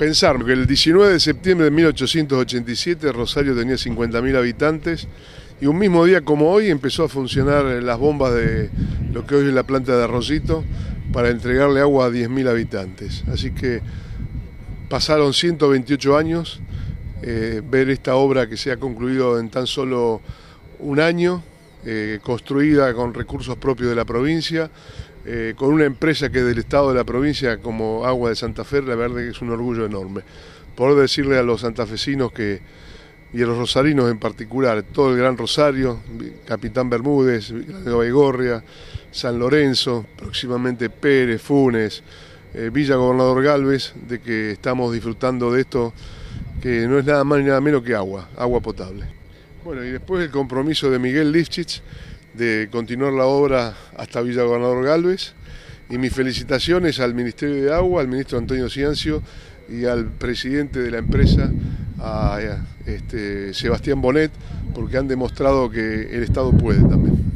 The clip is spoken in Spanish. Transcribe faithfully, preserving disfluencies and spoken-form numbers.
pensar que el diecinueve de septiembre de mil ochocientos ochenta y siete Rosario tenía cincuenta mil habitantes y un mismo día como hoy empezó a funcionar las bombas de lo que hoy es la planta de Arroyito para entregarle agua a diez mil habitantes. Así que pasaron ciento veintiocho años, eh, ver esta obra que se ha concluido en tan solo un año, eh, construida con recursos propios de la provincia, eh, con una empresa que es del Estado de la provincia como Agua de Santa Fe, la verdad que es un orgullo enorme. Poder decirle a los santafesinos que, y a los rosarinos en particular, todo el Gran Rosario, Capitán Bermúdez, Baigorria, San Lorenzo, próximamente Pérez, Funes, eh, Villa Gobernador Galvez, de que estamos disfrutando de esto que no es nada más ni nada menos que agua, agua potable. Bueno, y después el compromiso de Miguel Lifchitz de continuar la obra hasta Villa Gobernador Galvez, y mis felicitaciones al Ministerio de Agua, al ministro Antonio Ciancio y al presidente de la empresa, a este, Sebastián Bonet, porque han demostrado que el Estado puede también.